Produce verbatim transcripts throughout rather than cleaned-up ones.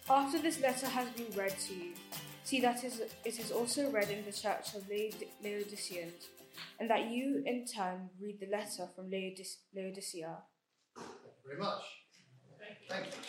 After this letter has been read to you, see that it is also read in the church of Laodiceans, and that you in turn read the letter from Laodicea. Thank you very much. Thank you.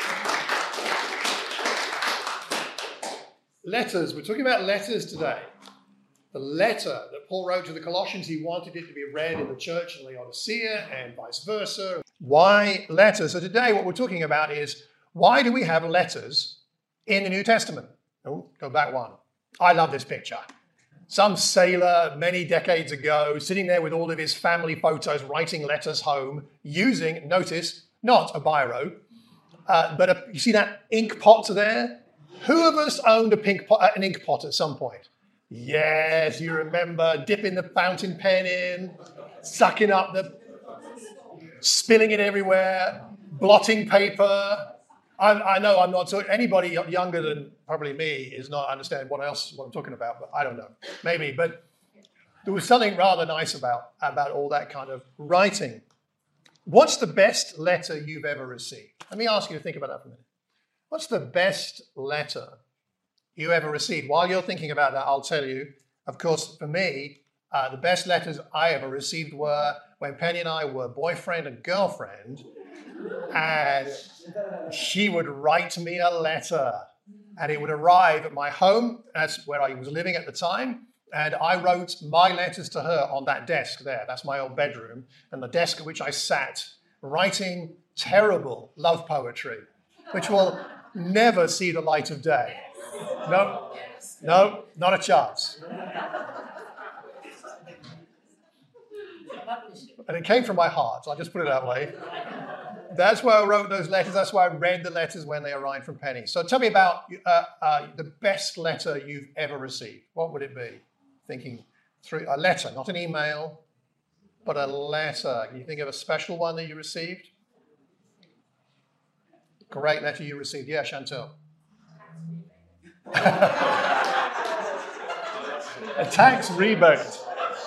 Letters. We're talking about letters today. The letter that Paul wrote to the Colossians, he wanted it to be read in the church of Laodicea and vice versa. Why letters? So today what we're talking about is, why do we have letters in the New Testament? Oh, go back one. I love this picture. Some sailor many decades ago sitting there with all of his family photos writing letters home using, notice, not a biro, uh, but a, you see that ink pot there? Who of us owned a pink pot, uh, an ink pot at some point? Yes, you remember dipping the fountain pen in, sucking up the, spilling it everywhere, blotting paper. I, I know I'm not talking, anybody younger than probably me is not understand what else, what I'm talking about, but I don't know, maybe. But there was something rather nice about, about all that kind of writing. What's the best letter you've ever received? Let me ask you to think about that for a minute. What's the best letter you ever received? While you're thinking about that, I'll tell you, of course, for me, uh, the best letters I ever received were when Penny and I were boyfriend and girlfriend, and she would write me a letter, and it would arrive at my home. That's where I was living at the time, and I wrote my letters to her on that desk there. That's my old bedroom, and the desk at which I sat, writing terrible love poetry, which will never see the light of day. No, no, not a chance. And it came from my heart, I'll just put it that way. That's why I wrote those letters. That's why I read the letters when they arrived from Penny. So tell me about uh, uh, the best letter you've ever received. What would it be? Thinking through a letter, not an email, but a letter. Can you think of a special one that you received? Great letter you received. Yeah, Chantel. A tax rebate.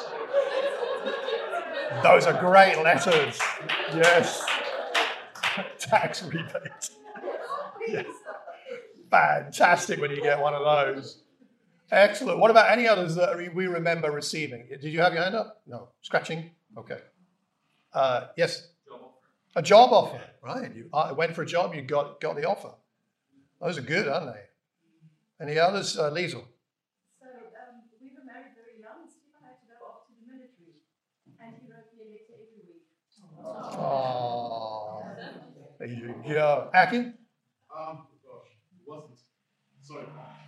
Those are great letters. Yes. Tax rebate. Yes. Fantastic when you get one of those. Excellent. What about any others that we remember receiving? Did you have your hand up? No. Scratching? Okay. Uh, yes? A job offer. Right. You uh, went for a job, you got, got the offer. Those are good, aren't they? Any others? Uh, Liesl? So um, we were married very young. Stephen had to go off to the military, and he wrote me a letter every week. Oh, there you go. Akin? Um, gosh, it wasn't. Sorry.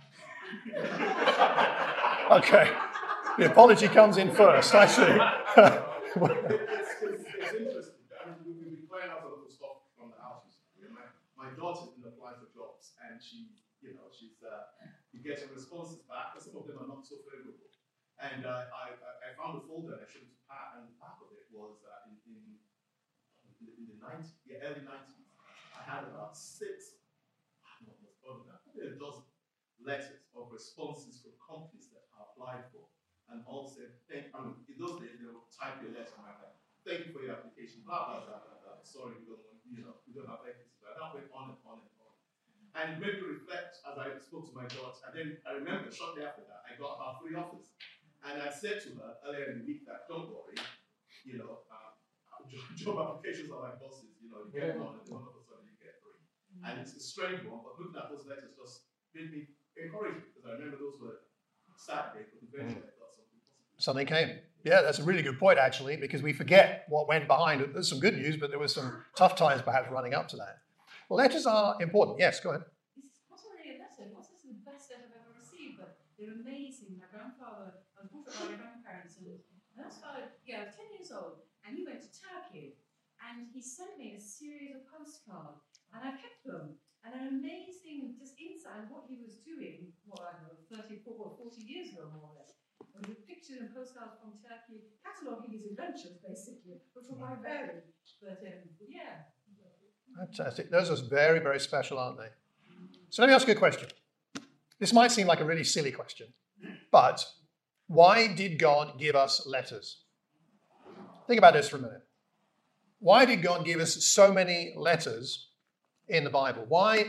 Okay. The apology comes in first, I see. it's, it's, it's interesting. I mean, we, we've been playing out a lot of stuff from the houses. My, my daughter's been applying for jobs, and she, you know, she's uh, you get your responses back, but some of them are not so favorable. And uh, I, I found a folder and I showed it to Pat, and the back of it was uh, in, in, in the nineties, yeah, early nineties. I had about six, no, more than that, probably a dozen letters of responses from companies that I applied for, and all said, thank, I mean, in those days they would type your letter and I'm like, thank you for your application, blah, blah, blah, blah, blah. Sorry, we don't want, you know, we don't have vacancies. But that went on and on and on. And it made me reflect as I spoke to my daughter. And then I remember shortly after that, I got about three offers. And I said to her earlier in the week that, don't worry, you know, um, job applications are like buses, you know, you get one and then all of a sudden you get three. And it's a strange one, but looking at those letters just made me encouraged because I remember those were sad days, but eventually I got something positive. Something came. Yeah, that's a really good point, actually, because we forget what went behind it. There's some good news, but there was some tough times perhaps running up to that. Well, letters are important. Yes, go ahead. This is not only a letter, it wasn't the best letter I've ever received, but they're amazing. My grandfather, I was brought up by my grandparents, and I was about, yeah, I was ten years old, and he went to Turkey, and he sent me a series of postcards, and I kept them. And an amazing just insight on what he was doing, what I don't know, thirty-four or forty years ago, more or less. And with pictures and postcards from Turkey, cataloguing his adventures, basically, which were quite varied. But um, yeah. Fantastic. Those are very, very special, aren't they? So let me ask you a question. This might seem like a really silly question, but why did God give us letters? Think about this for a minute. Why did God give us so many letters in the Bible? Why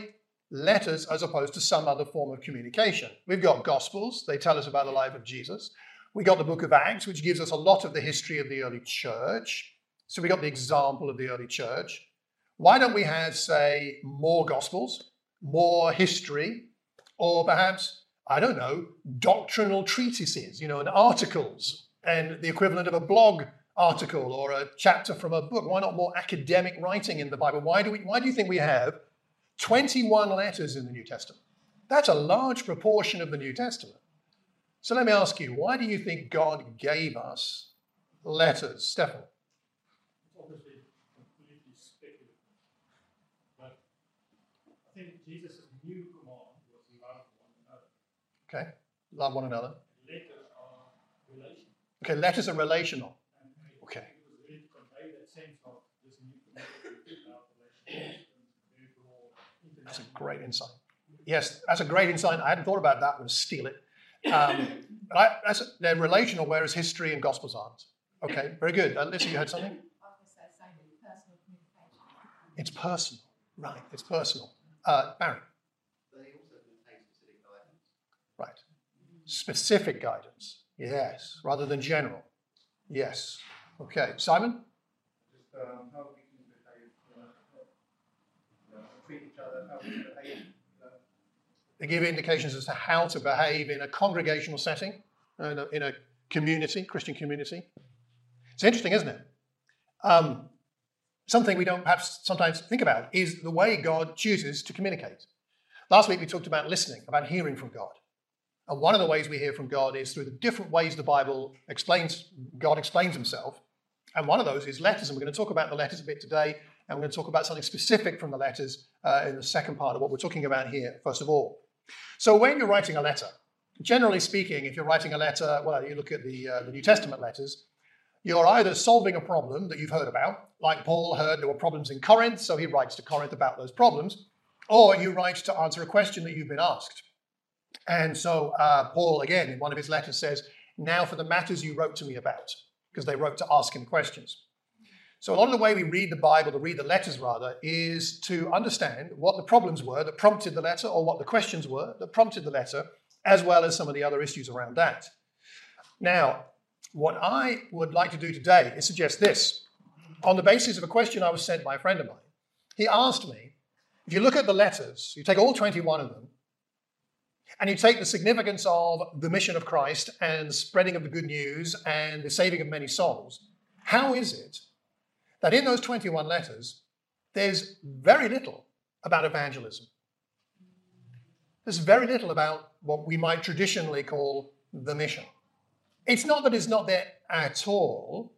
letters as opposed to some other form of communication. We've got Gospels. They tell us about the life of Jesus. We got the book of Acts, which gives us a lot of the history of the early church. So we got the example of the early church. Why don't we have, say, more Gospels, more history, or perhaps, I don't know, doctrinal treatises, you know, and articles, and the equivalent of a blog article or a chapter from a book? Why not more academic writing in the Bible? Why do we, why do you think we have twenty-one letters in the New Testament? That's a large proportion of the New Testament. So let me ask you, why do you think God gave us letters? Stefan? Obviously, completely speculative. But I think Jesus' new command was love one another. Okay, love one another. Letters are relational. Okay, letters are relational. And I Okay. think it was really to convey that sense of this new community about relationships and very broad That's a international. great insight. Yes, that's a great insight. I hadn't thought about that. I'm going to steal it. Um, but I, that's, they're relational, whereas history and Gospels aren't. Okay, very good. Uh, Lisa, you had something? I was going to say the same thing, personal communication. It's personal. Right, it's personal. Uh, Barry? They also contain specific guidance. Right. Specific guidance. Yes, rather than general. Yes. Okay, Simon? Just um, how we can behave, uh, uh, treat each other, how we can behave. Uh, They give indications as to how to behave in a congregational setting, in a, in a community, Christian community. It's interesting, isn't it? Um, something we don't perhaps sometimes think about is the way God chooses to communicate. Last week we talked about listening, about hearing from God. And one of the ways we hear from God is through the different ways the Bible explains, God explains himself. And one of those is letters. And we're going to talk about the letters a bit today. And we're going to talk about something specific from the letters uh, in the second part of what we're talking about here, first of all. So when you're writing a letter, generally speaking, if you're writing a letter, well, you look at the, uh, the New Testament letters, you're either solving a problem that you've heard about, like Paul heard there were problems in Corinth, so he writes to Corinth about those problems, or you write to answer a question that you've been asked. And so uh, Paul, again, in one of his letters says, now for the matters you wrote to me about, because they wrote to ask him questions. So a lot of the way we read the Bible, to read the letters rather, is to understand what the problems were that prompted the letter, or what the questions were that prompted the letter, as well as some of the other issues around that. Now, what I would like to do today is suggest this. On the basis of a question I was sent by a friend of mine, he asked me, if you look at the letters, you take all twenty-one of them, and you take the significance of the mission of Christ and the spreading of the good news and the saving of many souls, how is it that in those twenty-one letters, there's very little about evangelism? There's very little about what we might traditionally call the mission. It's not that it's not there at all,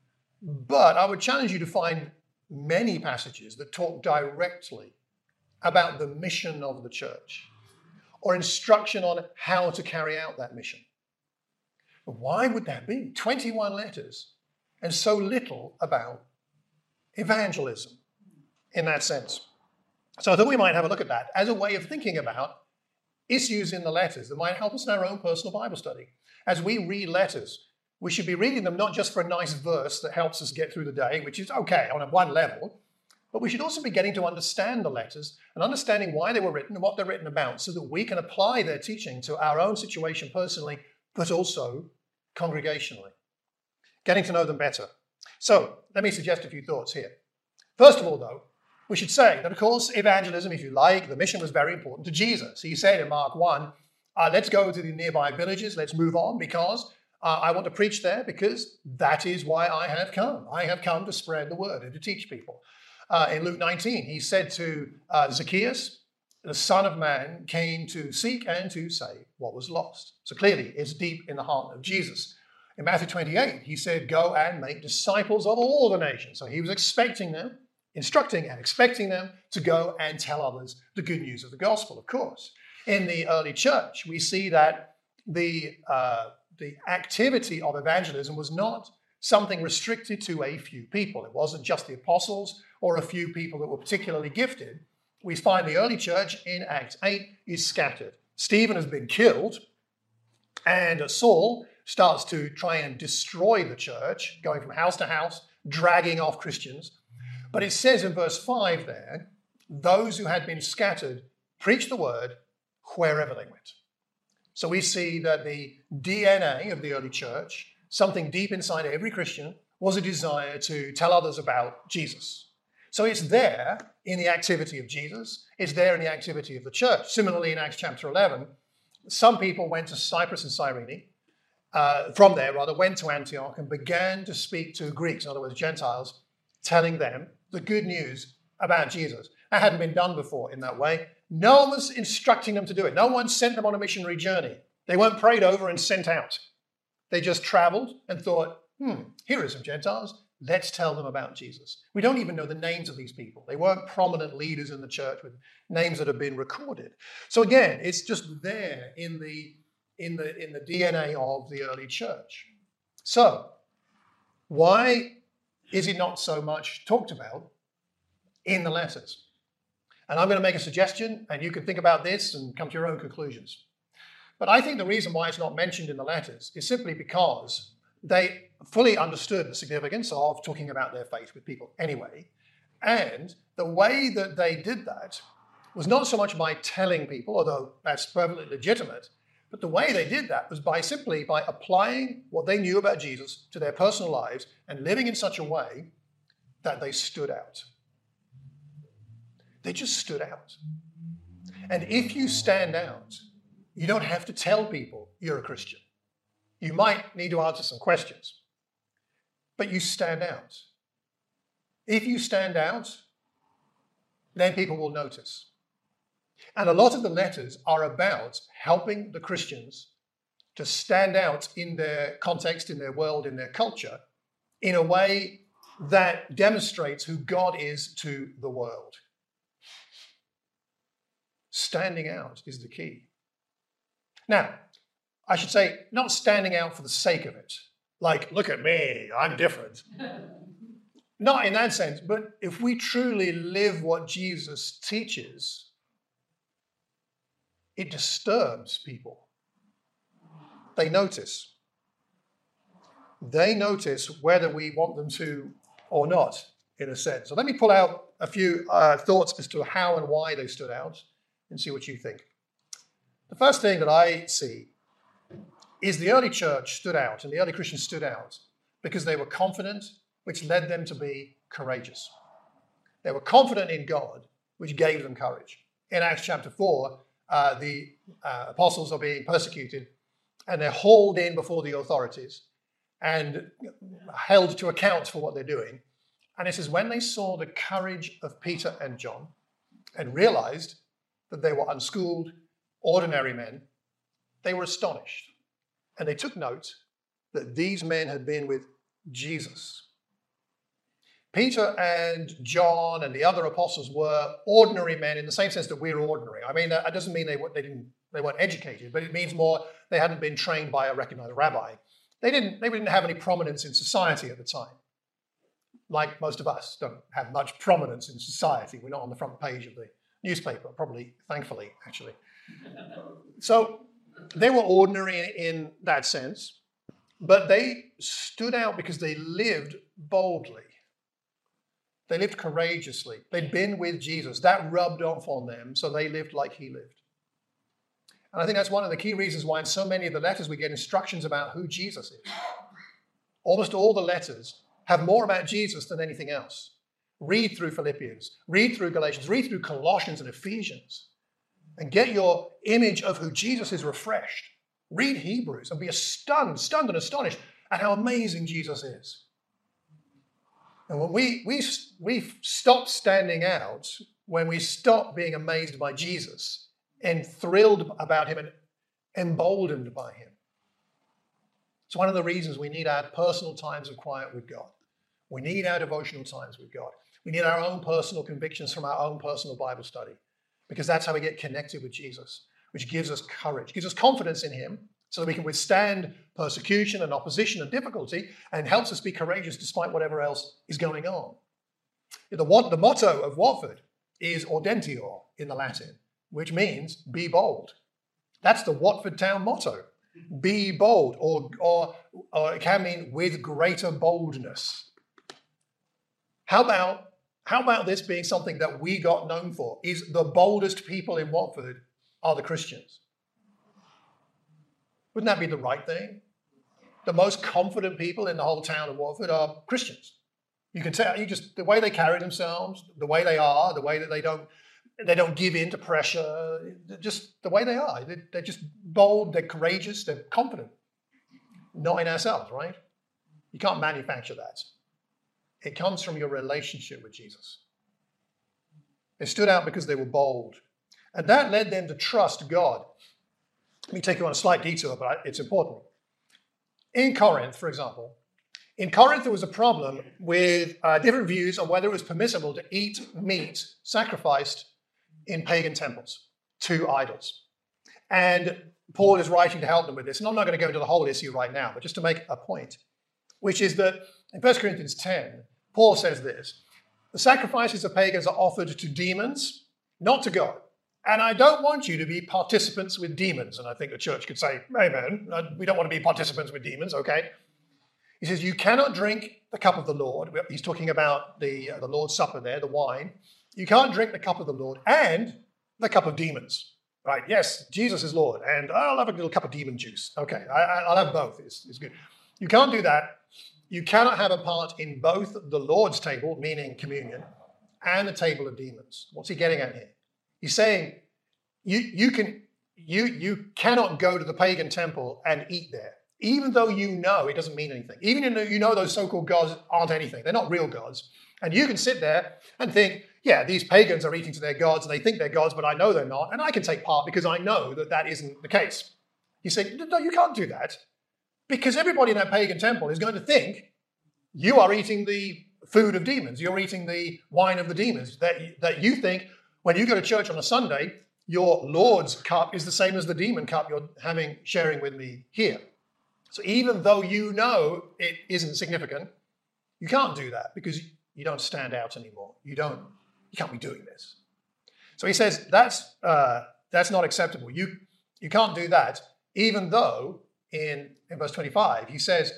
but I would challenge you to find many passages that talk directly about the mission of the church or instruction on how to carry out that mission. But why would that be? twenty-one letters and so little about evangelism in that sense. So I thought we might have a look at that as a way of thinking about issues in the letters that might help us in our own personal Bible study. As we read letters, we should be reading them not just for a nice verse that helps us get through the day, which is okay on a one level, but we should also be getting to understand the letters and understanding why they were written and what they're written about so that we can apply their teaching to our own situation personally, but also congregationally. Getting to know them better. So let me suggest a few thoughts here. First of all, though, we should say that, of course, evangelism, if you like, the mission was very important to Jesus. He said in Mark one, uh, let's go to the nearby villages, let's move on because uh, I want to preach there because that is why I have come. I have come to spread the word and to teach people. Uh, in Luke nineteen, he said to uh, Zacchaeus, the Son of Man came to seek and to save what was lost. So clearly, it's deep in the heart of Jesus. In Matthew twenty-eight, he said, go and make disciples of all the nations. So he was expecting them, instructing and expecting them to go and tell others the good news of the gospel, of course. In the early church, we see that the, uh, the activity of evangelism was not something restricted to a few people. It wasn't just the apostles or a few people that were particularly gifted. We find the early church in Acts eight is scattered. Stephen has been killed, and Saul starts to try and destroy the church, going from house to house, dragging off Christians. But it says in verse five there, those who had been scattered preached the word wherever they went. So we see that the D N A of the early church, something deep inside every Christian, was a desire to tell others about Jesus. So it's there in the activity of Jesus. It's there in the activity of the church. Similarly, in Acts chapter eleven, some people went to Cyprus and Cyrene, uh, from there rather, went to Antioch and began to speak to Greeks, in other words, Gentiles, telling them the good news about Jesus. That hadn't been done before in that way. No one was instructing them to do it. No one sent them on a missionary journey. They weren't prayed over and sent out. They just traveled and thought, hmm, here are some Gentiles. Let's tell them about Jesus. We don't even know the names of these people. They weren't prominent leaders in the church with names that have been recorded. So again, it's just there in the, in the, in the D N A of the early church. So why is it not so much talked about in the letters? And I'm going to make a suggestion, and you can think about this and come to your own conclusions. But I think the reason why it's not mentioned in the letters is simply because they fully understood the significance of talking about their faith with people anyway. And the way that they did that was not so much by telling people, although that's perfectly legitimate, but the way they did that was by simply by applying what they knew about Jesus to their personal lives and living in such a way that they stood out. They just stood out. And if you stand out, you don't have to tell people you're a Christian. You might need to answer some questions, but you stand out. If you stand out, then people will notice. And a lot of the letters are about helping the Christians to stand out in their context, in their world, in their culture, in a way that demonstrates who God is to the world. Standing out is the key. Now, I should say, not standing out for the sake of it. Like, look at me, I'm different. Not in that sense, but if we truly live what Jesus teaches, it disturbs people. They notice. They notice whether we want them to or not, in a sense. So let me pull out a few uh, thoughts as to how and why they stood out and see what you think. The first thing that I see is the early church stood out, and the early Christians stood out because they were confident, which led them to be courageous. They were confident in God, which gave them courage. In Acts chapter four, uh, the uh, apostles are being persecuted, and they're hauled in before the authorities and held to account for what they're doing. And it says, when they saw the courage of Peter and John and realized that they were unschooled, ordinary men, they were astonished. And they took note that these men had been with Jesus. Peter and John and the other apostles were ordinary men in the same sense that we're ordinary. I mean, that doesn't mean they, they, didn't, they weren't educated, but it means more they hadn't been trained by a recognized rabbi. They didn't, they didn't have any prominence in society at the time. Like most of us don't have much prominence in society. We're not on the front page of the newspaper, probably, thankfully, actually. So they were ordinary in that sense, but they stood out because they lived boldly. They lived courageously. They'd been with Jesus. That rubbed off on them, so they lived like he lived. And I think that's one of the key reasons why in so many of the letters we get instructions about who Jesus is. Almost all the letters have more about Jesus than anything else. Read through Philippians, read through Galatians, read through Colossians and Ephesians, and get your image of who Jesus is refreshed. Read Hebrews and be stunned, stunned and astonished at how amazing Jesus is. And when we, we, we stop standing out, when we stop being amazed by Jesus and thrilled about him and emboldened by him, it's one of the reasons we need our personal times of quiet with God. We need our devotional times with God. We need our own personal convictions from our own personal Bible study, because that's how we get connected with Jesus, which gives us courage, gives us confidence in him so that we can withstand persecution and opposition and difficulty, and helps us be courageous despite whatever else is going on. The, the motto of Watford is Audentior in the Latin, which means be bold. That's the Watford town motto. Be bold, or, or, or it can mean with greater boldness. How about how about this being something that we got known for? Is the boldest people in Watford are the Christians. Wouldn't that be the right thing? The most confident people in the whole town of Watford are Christians. You can tell, you just, the way they carry themselves, the way they are, the way that they don't, they don't give in to pressure, just the way they are. They're just bold, they're courageous, they're confident. Not in ourselves, right? You can't manufacture that. It comes from your relationship with Jesus. They stood out because they were bold. And that led them to trust God. Let me take you on a slight detour, but it's important. In Corinth, for example, in Corinth there was a problem with uh, different views on whether it was permissible to eat meat sacrificed in pagan temples to idols. And Paul is writing to help them with this. And I'm not going to go into the whole issue right now, but just to make a point, which is that in First Corinthians ten, Paul says this: the sacrifices of pagans are offered to demons, not to God. And I don't want you to be participants with demons. And I think the church could say, amen, we don't want to be participants with demons, okay? He says, you cannot drink the cup of the Lord. He's talking about the, uh, the Lord's Supper there, the wine. You can't drink the cup of the Lord and the cup of demons. Right, yes, Jesus is Lord, and I'll have a little cup of demon juice. Okay, I, I'll have both, it's, it's good. You can't do that. You cannot have a part in both the Lord's table, meaning communion, and the table of demons. What's he getting at here? He's saying you, you, can, you, you cannot go to the pagan temple and eat there, even though you know it doesn't mean anything. Even though you know those so-called gods aren't anything. They're not real gods. And you can sit there and think, yeah, these pagans are eating to their gods and they think they're gods, but I know they're not. And I can take part because I know that that isn't the case. You say, no, you can't do that. Because everybody in that pagan temple is going to think you are eating the food of demons. You're eating the wine of the demons. That, that you think when you go to church on a Sunday, your Lord's cup is the same as the demon cup you're having, sharing with me here. So even though you know it isn't significant, you can't do that because you don't stand out anymore. You don't, you can't be doing this. So he says that's uh, that's not acceptable. You you can't do that, even though in, in verse twenty-five, he says,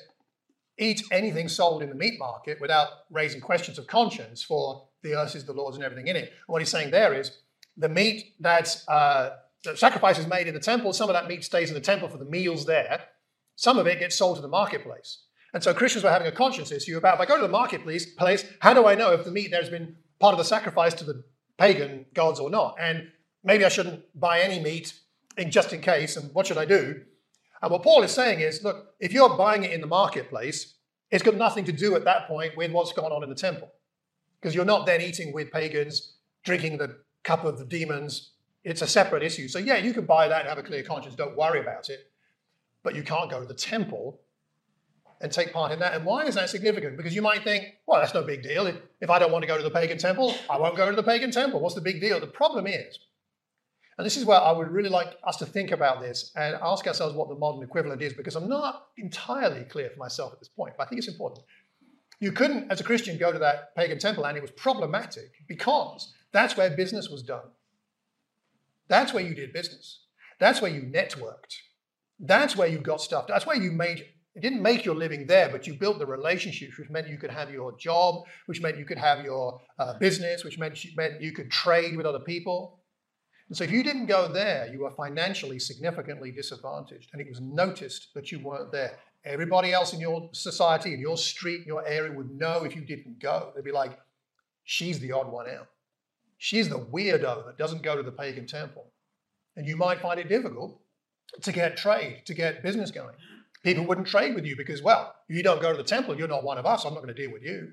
eat anything sold in the meat market without raising questions of conscience, for the earth is the Lord's and everything in it. And what he's saying there is the meat that's uh, the sacrifice is made in the temple, some of that meat stays in the temple for the meals there. Some of it gets sold to the marketplace. And so Christians were having a conscience issue about, if I go to the marketplace, place, how do I know if the meat there has been part of the sacrifice to the pagan gods or not? And maybe I shouldn't buy any meat in, just in case, and what should I do? And what Paul is saying is, look, if you're buying it in the marketplace, it's got nothing to do at that point with what's going on in the temple. Because you're not then eating with pagans, drinking the cup of the demons. It's a separate issue. So yeah, you can buy that and have a clear conscience. Don't worry about it. But you can't go to the temple and take part in that. And why is that significant? Because you might think, well, that's no big deal. If, if I don't want to go to the pagan temple, I won't go to the pagan temple. What's the big deal? The problem is, and this is where I would really like us to think about this and ask ourselves what the modern equivalent is, because I'm not entirely clear for myself at this point, but I think it's important. You couldn't, as a Christian, go to that pagan temple, and it was problematic because that's where business was done. That's where you did business. That's where you networked. That's where you got stuff. That's where you made, it didn't make your living there, but you built the relationships, which meant you could have your job, which meant you could have your uh, business, which meant you, meant you could trade with other people. And so if you didn't go there, you were financially significantly disadvantaged, and it was noticed that you weren't there. Everybody else in your society, in your street, in your area would know if you didn't go. They'd be like, she's the odd one out. She's the weirdo that doesn't go to the pagan temple. And you might find it difficult to get trade, to get business going. People wouldn't trade with you because, well, if you don't go to the temple, you're not one of us. I'm not going to deal with you.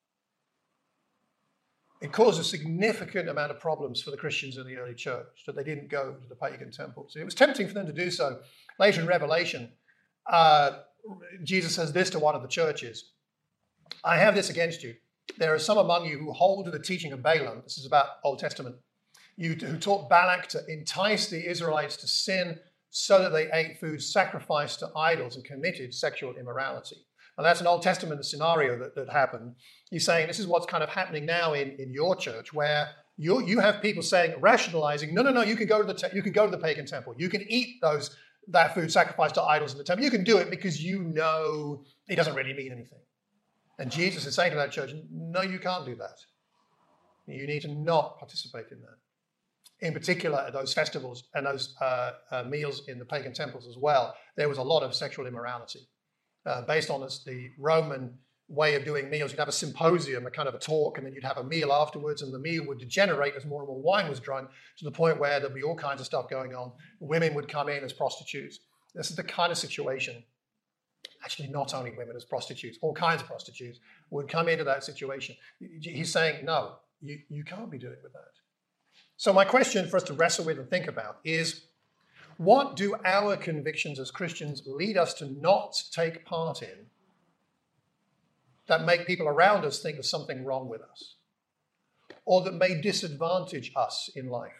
It caused a significant amount of problems for the Christians in the early church that they didn't go to the pagan temples. It was tempting for them to do so. Later in Revelation, uh, Jesus says this to one of the churches: I have this against you. There are some among you who hold to the teaching of Balaam. This is about Old Testament. You who taught Balak to entice the Israelites to sin so that they ate food sacrificed to idols and committed sexual immorality. And that's an Old Testament scenario that, that happened. He's saying this is what's kind of happening now in, in your church, where you you have people saying, rationalizing, no, no, no, you can go to the te- you can go to the pagan temple. You can eat those that food sacrificed to idols in the temple. You can do it because you know it doesn't really mean anything. And Jesus is saying to that church, no, you can't do that. You need to not participate in that. In particular, at those festivals and those uh, uh, meals in the pagan temples as well, there was a lot of sexual immorality. Uh, based on this, the Roman way of doing meals, you'd have a symposium, a kind of a talk, and then you'd have a meal afterwards, and the meal would degenerate as more and more wine was drunk to the point where there'd be all kinds of stuff going on. Women would come in as prostitutes. This is the kind of situation, actually not only women as prostitutes, all kinds of prostitutes would come into that situation. He's saying, no, you, you can't be doing with that. So my question for us to wrestle with and think about is, what do our convictions as Christians lead us to not take part in that make people around us think there's something wrong with us, or that may disadvantage us in life?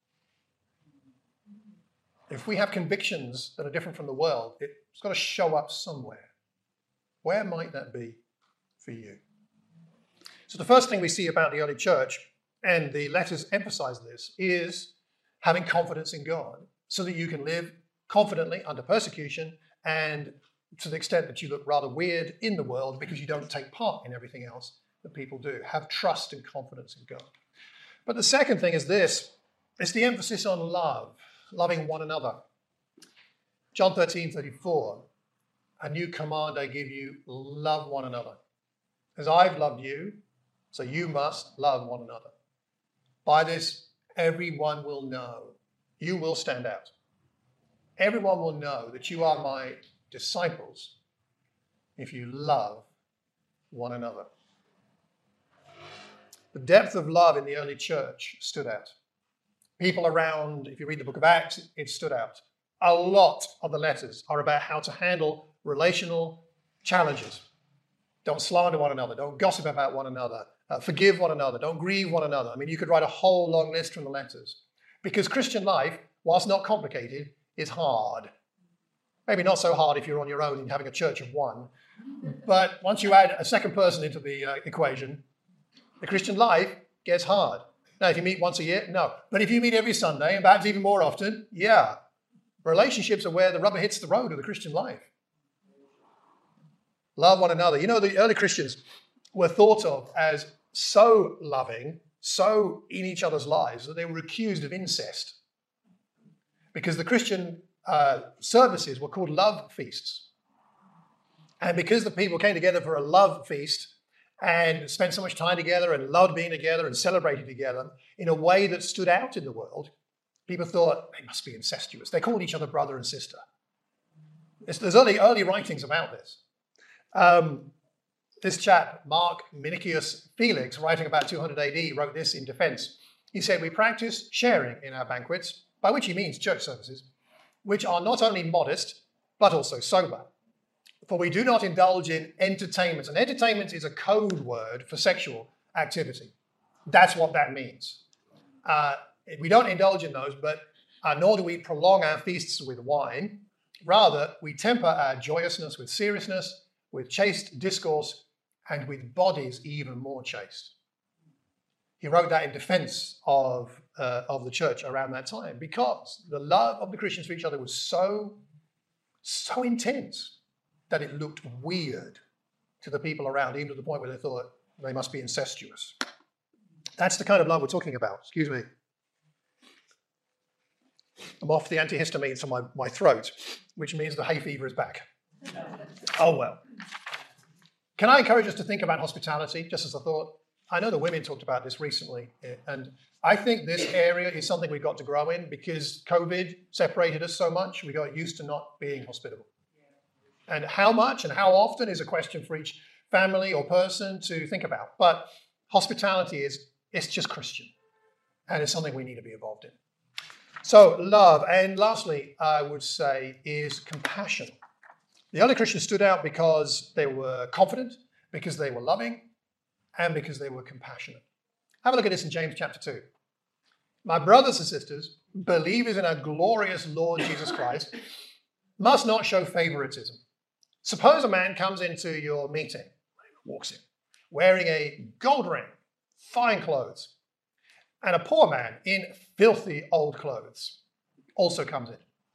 If we have convictions that are different from the world, it's got to show up somewhere. Where might that be for you? So the first thing we see about the early church, and the letters emphasize this, is having confidence in God so that you can live confidently under persecution, and to the extent that you look rather weird in the world because you don't take part in everything else that people do. Have trust and confidence in God. But the second thing is this, it's the emphasis on love, loving one another. John thirteen thirty-four, a new command I give you, love one another. As I've loved you, so you must love one another. By this, everyone will know. You will stand out. Everyone will know that you are my disciples if you love one another. The depth of love in the early church stood out. People around, if you read the book of Acts, it stood out. A lot of the letters are about how to handle relational challenges. Don't slander one another. Don't gossip about one another. Uh, forgive one another. Don't grieve one another. I mean, you could write a whole long list from the letters. Because Christian life, whilst not complicated, is hard. Maybe not so hard if you're on your own and having a church of one. But once you add a second person into the uh, equation, the Christian life gets hard. Now, if you meet once a year, no. But if you meet every Sunday, and perhaps even more often, yeah. Relationships are where the rubber hits the road of the Christian life. Love one another. You know, the early Christians were thought of as so loving, so in each other's lives, that they were accused of incest. Because the Christian uh, services were called love feasts. And because the people came together for a love feast and spent so much time together and loved being together and celebrating together in a way that stood out in the world, people thought they must be incestuous. They called each other brother and sister. It's, there's early, early writings about this. Um, this chap, Mark Minicius Felix, writing about two hundred A D, wrote this in defense. He said, "We practice sharing in our banquets," by which he means church services, "which are not only modest, but also sober. For we do not indulge in entertainments." And entertainment is a code word for sexual activity. That's what that means. Uh, we don't indulge in those, but uh, nor do we prolong our feasts with wine. Rather, we temper our joyousness with seriousness, with chaste discourse, and with bodies even more chaste. He wrote that in defense of, uh, of the church around that time, because the love of the Christians for each other was so, so intense that it looked weird to the people around, even to the point where they thought they must be incestuous. That's the kind of love we're talking about. Excuse me. I'm off the antihistamines from my, my throat, which means the hay fever is back. Oh, well. Can I encourage us to think about hospitality, just as a thought? I know the women talked about this recently, and I think this area is something we've got to grow in because COVID separated us so much. We got used to not being hospitable. And how much and how often is a question for each family or person to think about. But hospitality is, it's just Christian, and it's something we need to be involved in. So love, and lastly, I would say, is compassion. The early Christians stood out because they were confident, because they were loving, and because they were compassionate. Have a look at this in James chapter two. "My brothers and sisters, believers in our glorious Lord Jesus Christ, must not show favoritism. Suppose a man comes into your meeting, walks in, wearing a gold ring, fine clothes, and a poor man in filthy old clothes also comes in.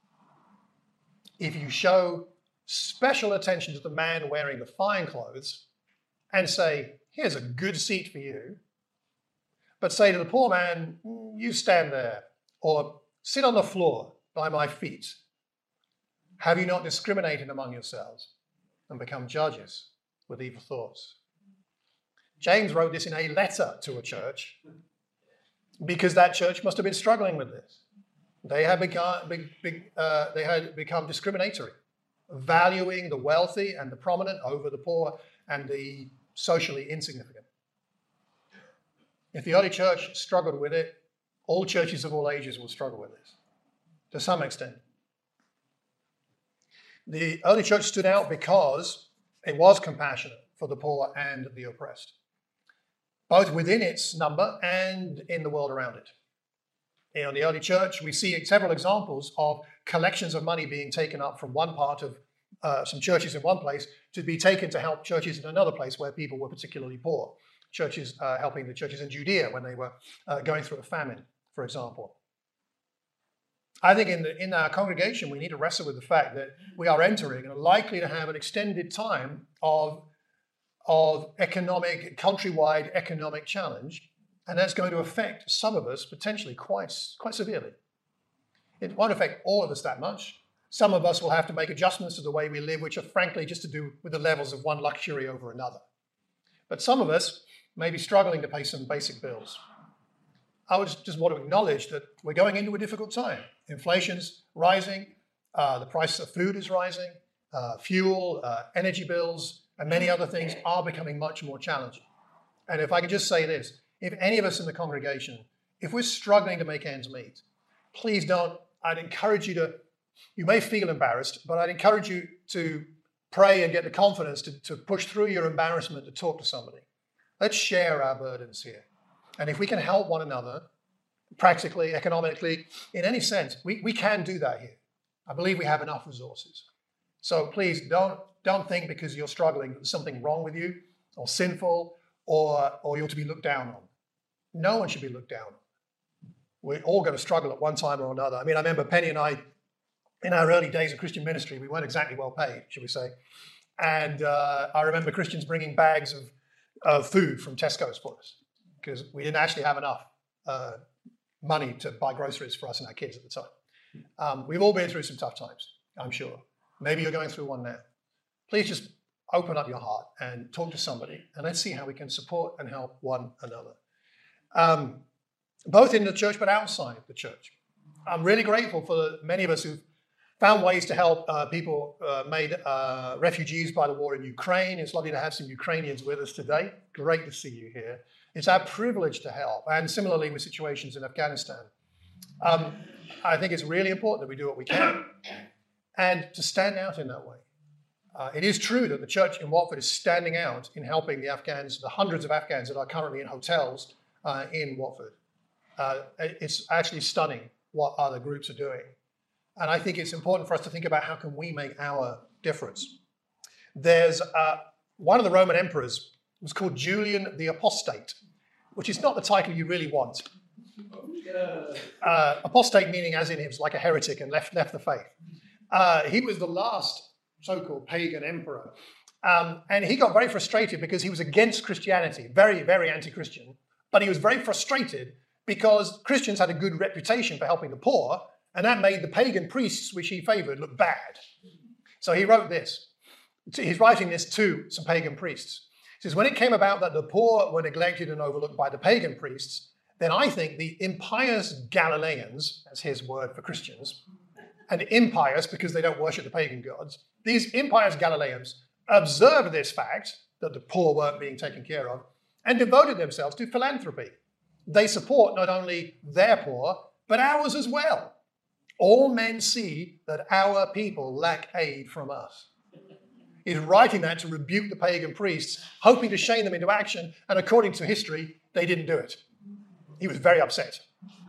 If you show special attention to the man wearing the fine clothes and say, 'Here's a good seat for you,' but say to the poor man, you stand there, or sit on the floor by my feet. Have you not discriminated among yourselves and become judges with evil thoughts? James wrote this in a letter to a church because that church must have been struggling with this. They had become, big, big, uh, they had become discriminatory, valuing the wealthy and the prominent over the poor and the socially insignificant. If the early church struggled with it, all churches of all ages will struggle with this to some extent. The early church stood out because it was compassionate for the poor and the oppressed, both within its number and in the world around it. In the early church, we see several examples of collections of money being taken up from one part of uh, some churches in one place to be taken to help churches in another place where people were particularly poor. Churches uh, helping the churches in Judea when they were uh, going through a famine, for example. I think in, the, in our congregation, we need to wrestle with the fact that we are entering and are likely to have an extended time of, of economic, countrywide economic challenge, and that's going to affect some of us potentially quite, quite severely. It won't affect all of us that much. Some of us will have to make adjustments to the way we live, which are frankly just to do with the levels of one luxury over another. But some of us may be struggling to pay some basic bills. I would just want to acknowledge that we're going into a difficult time. Inflation's rising, uh, the price of food is rising, uh, fuel, uh, energy bills, and many other things are becoming much more challenging. And if I can just say this, if any of us in the congregation, if we're struggling to make ends meet, please don't, I'd encourage you to, you may feel embarrassed, but I'd encourage you to pray and get the confidence to, to push through your embarrassment to talk to somebody. Let's share our burdens here. And if we can help one another, practically, economically, in any sense, we, we can do that here. I believe we have enough resources. So please don't, don't think because you're struggling that there's something wrong with you or sinful or, or you're to be looked down on. No one should be looked down on. We're all going to struggle at one time or another. I mean, I remember Penny and I, in our early days of Christian ministry, we weren't exactly well paid, should we say. And uh, I remember Christians bringing bags of, of food from Tesco's for us, because we didn't actually have enough uh, money to buy groceries for us and our kids at the time. Um, we've all been through some tough times, I'm sure. Maybe you're going through one now. Please just open up your heart and talk to somebody, and let's see how we can support and help one another. Um, both in the church but outside the church. I'm really grateful for many of us who've found ways to help uh, people uh, made uh, refugees by the war in Ukraine. It's lovely to have some Ukrainians with us today. Great to see you here. It's our privilege to help, and similarly with situations in Afghanistan. Um, I think it's really important that we do what we can and to stand out in that way. Uh, it is true that the church in Watford is standing out in helping the Afghans, the hundreds of Afghans that are currently in hotels uh, in Watford. Uh, it's actually stunning what other groups are doing. And I think it's important for us to think about how can we make our difference. There's uh, one of the Roman emperors was called Julian the Apostate, which is not the title you really want. Uh, apostate meaning as in he was like a heretic and left, left the faith. Uh, he was the last so-called pagan emperor. Um, and he got very frustrated because he was against Christianity, very, very anti-Christian. But he was very frustrated because Christians had a good reputation for helping the poor, and that made the pagan priests, which he favored, look bad. So he wrote this. He's writing this to some pagan priests. He says, when it came about that the poor were neglected and overlooked by the pagan priests, then I think the impious Galileans, that's his word for Christians, and impious because they don't worship the pagan gods, these impious Galileans observed this fact, that the poor weren't being taken care of, and devoted themselves to philanthropy. They support not only their poor, but ours as well. All men see that our people lack aid from us. He's writing that to rebuke the pagan priests, hoping to shame them into action, and according to history, they didn't do it. He was very upset.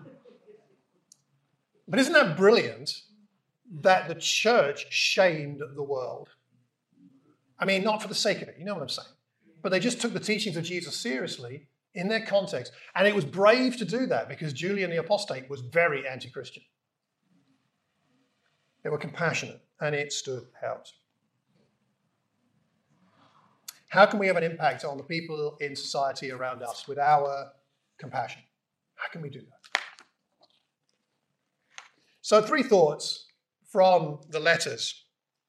But isn't that brilliant that the church shamed the world? I mean, not for the sake of it, you know what I'm saying? But they just took the teachings of Jesus seriously in their context. And it was brave to do that because Julian the Apostate was very anti-Christian. They were compassionate and it stood out. How can we have an impact on the people in society around us with our compassion. How can we do that? So three thoughts from the letters,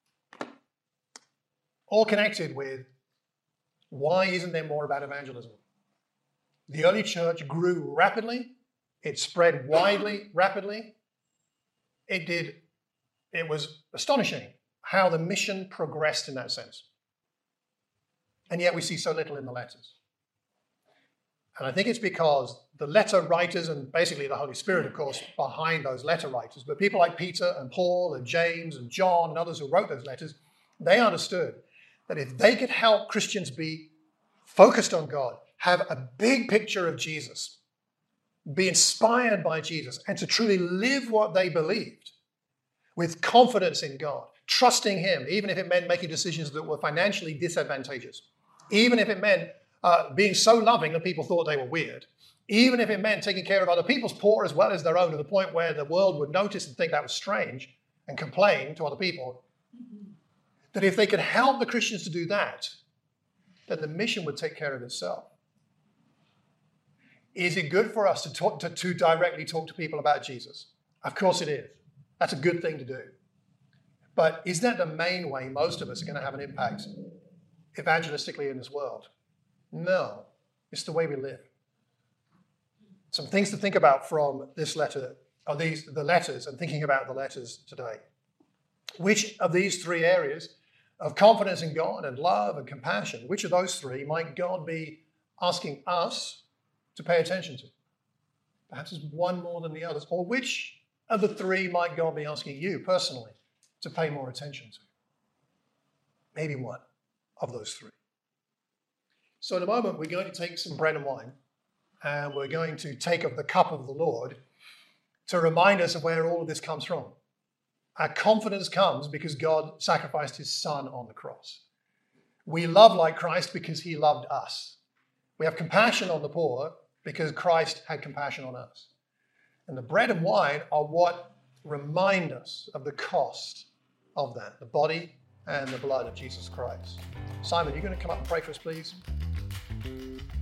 all connected with why isn't there more about evangelism? The early church grew rapidly. It spread widely, rapidly. It did, it was astonishing how the mission progressed in that sense. And yet we see so little in the letters. And I think it's because the letter writers, and basically the Holy Spirit, of course, behind those letter writers, but people like Peter and Paul and James and John and others who wrote those letters, they understood that if they could help Christians be focused on God, have a big picture of Jesus, be inspired by Jesus, and to truly live what they believed with confidence in God, trusting him, even if it meant making decisions that were financially disadvantageous, even if it meant uh, being so loving that people thought they were weird, even if it meant taking care of other people's poor as well as their own, to the point where the world would notice and think that was strange and complain to other people, that if they could help the Christians to do that, then the mission would take care of itself. Is it good for us to, talk, to, to directly talk to people about Jesus? Of course it is. That's a good thing to do. But is that the main way most of us are going to have an impact evangelistically in this world? No. It's the way we live. Some things to think about from this letter, or these the letters, and thinking about the letters today. Which of these three areas of confidence in God and love and compassion, which of those three might God be asking us to pay attention to? Perhaps there's one more than the others. Or which of the three might God be asking you personally to pay more attention to? Maybe one of those three. So in a moment, we're going to take some bread and wine, and we're going to take of the cup of the Lord to remind us of where all of this comes from. Our confidence comes because God sacrificed his son on the cross. We love like Christ because he loved us. We have compassion on the poor because Christ had compassion on us. And the bread and wine are what remind us of the cost of that, the body and the blood of Jesus Christ. Simon, you're going to come up and pray for us, please?